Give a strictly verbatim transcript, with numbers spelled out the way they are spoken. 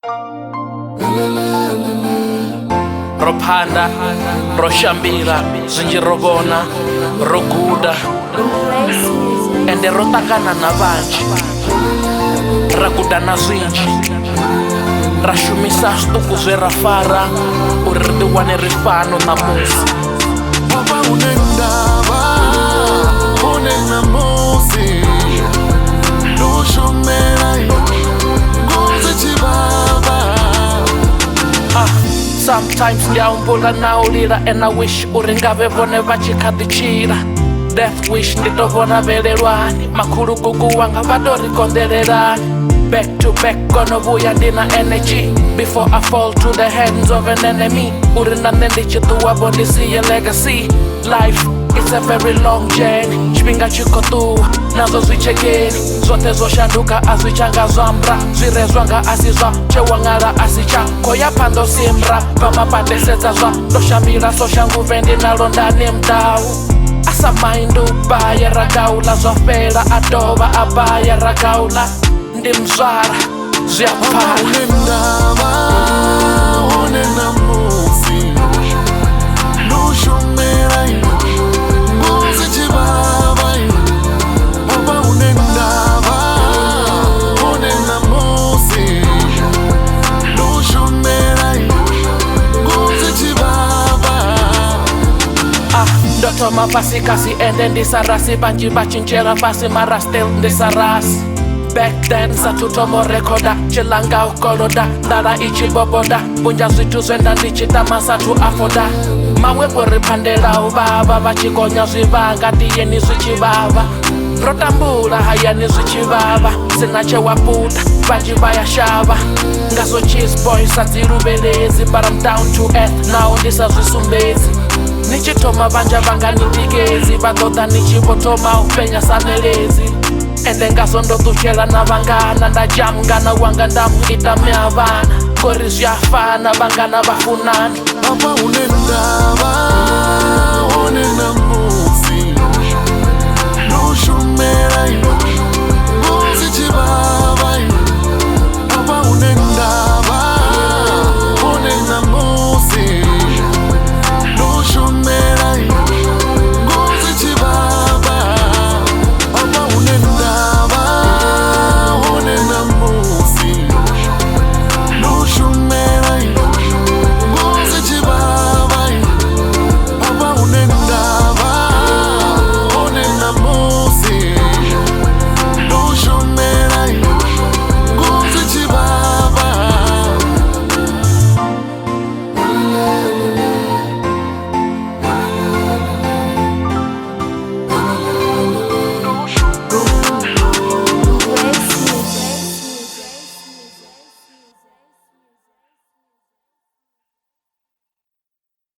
Rophanda, roshambira, zinjirobona, roguda ende rotakana na vanji raguda na zwinji rashumisa stuku zwe rafara uri ri wane ri fano namusi. Papa unendava une namusi lushumela nguze chibaba. Ah, sometimes ndiyaumbula naulira and I wish uri ngave vone vachikhadzichira. Death wish nditovona velelwani makhulu gugu wanga vatorikondelelani. Back to back gonna vuya ndina energy before I fall to the hands of an enemy. Uri nane ndichituwabo ndisiye legacy. Life it's a very long journey. Chipinga chikotuwa nazo zwichekeni zote zoshanduka azwichanga zwambra zvirezwanga asizwa chewang'ala asicha koya pando simbra vamapatesedza zva ndoshamira soshanguve ndinalo ndane mdau asamaindu baya ragaula zvafera adova abaya ragaula ndimzvara zviapfara. Unendava une namusi lushumela nguze chibaba. Papa unendava une namusi lushumela nguze chibaba. Ah, ndotoma pasi kasi ende ndisarasi banji vachinjera pasi mara still ndisarasi. Back then satutomo rekoda chilanga ukoloda ndara ichiboboda bunja zvitu zvenda ndichita masatu afoda mamwe kuripandela uvava vachikonya zvivanga tiyeni zvichivava rotambula hayani zvichivava sina chewaputa vanji vayashava ngazo cheese boy sadziruvelezi but I'm down to earth now ndisazvisumbezi nichitoma vanja vanganitikezi vadoda nichivotoma upenya sanelezi ende ngasondotuchela na vangana ndajamngana wanga ndamuita myavana kori zvyafana vangana vafunani. Papa unendava une namusi lushumela